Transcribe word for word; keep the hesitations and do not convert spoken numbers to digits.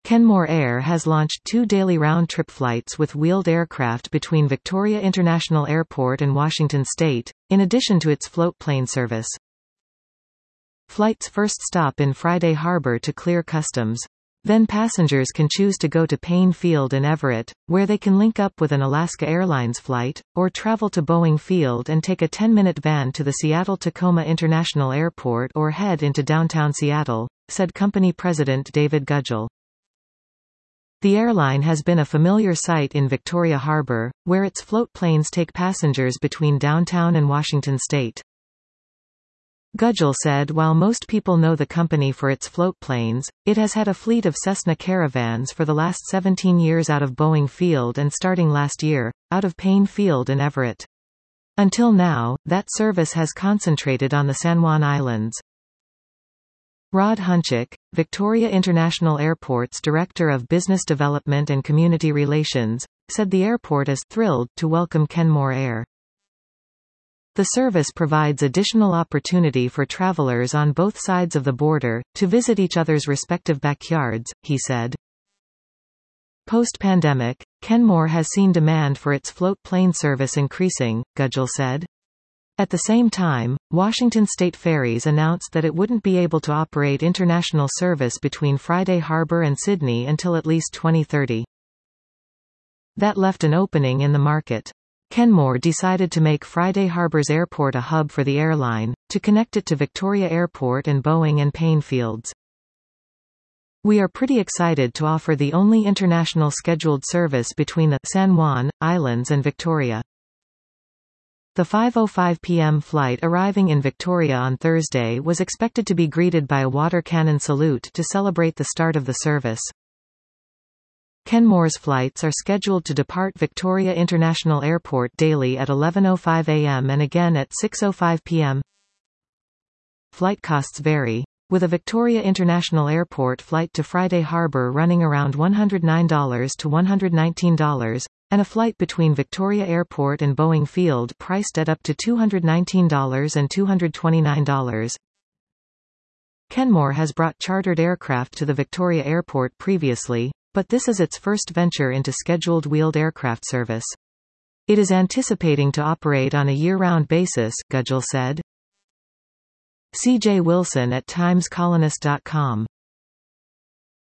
Kenmore Air has launched two daily round-trip flights with wheeled aircraft between Victoria International Airport and Washington State, in addition to its float plane service. Flights first stop in Friday Harbor to clear customs. Then passengers can choose to go to Payne Field and Everett, where they can link up with an Alaska Airlines flight, or travel to Boeing Field and take a ten-minute van to the Seattle-Tacoma International Airport or head into downtown Seattle, said company president David Gudgel. The airline has been a familiar sight in Victoria Harbor, where its float planes take passengers between downtown and Washington State. Gudgel said while most people know the company for its float planes, it has had a fleet of Cessna Caravans for the last seventeen years out of Boeing Field and starting last year, out of Payne Field and Everett. Until now, that service has concentrated on the San Juan Islands. Rod Hunchak, Victoria International Airport's Director of Business Development and Community Relations, said the airport is thrilled to welcome Kenmore Air. The service provides additional opportunity for travelers on both sides of the border, to visit each other's respective backyards, he said. Post-pandemic, Kenmore has seen demand for its float plane service increasing, Gudgel said. At the same time, Washington State Ferries announced that it wouldn't be able to operate international service between Friday Harbor and Sydney until at least twenty thirty. That left an opening in the market. Kenmore decided to make Friday Harbor's airport a hub for the airline, to connect it to Victoria Airport and Boeing and Payne Fields. We are pretty excited to offer the only international scheduled service between the San Juan Islands and Victoria. The five oh five p m flight arriving in Victoria on Thursday was expected to be greeted by a water cannon salute to celebrate the start of the service. Kenmore's flights are scheduled to depart Victoria International Airport daily at eleven oh five a m and again at six oh five p m Flight costs vary, with a Victoria International Airport flight to Friday Harbor running around one hundred nine dollars to one hundred nineteen dollars, and a flight between Victoria Airport and Boeing Field priced at up to two hundred nineteen dollars and two hundred twenty-nine dollars. Kenmore has brought chartered aircraft to the Victoria Airport previously, but this is its first venture into scheduled wheeled aircraft service. It is anticipating to operate on a year-round basis, Gudgel said. C J Wilson at times colonist dot com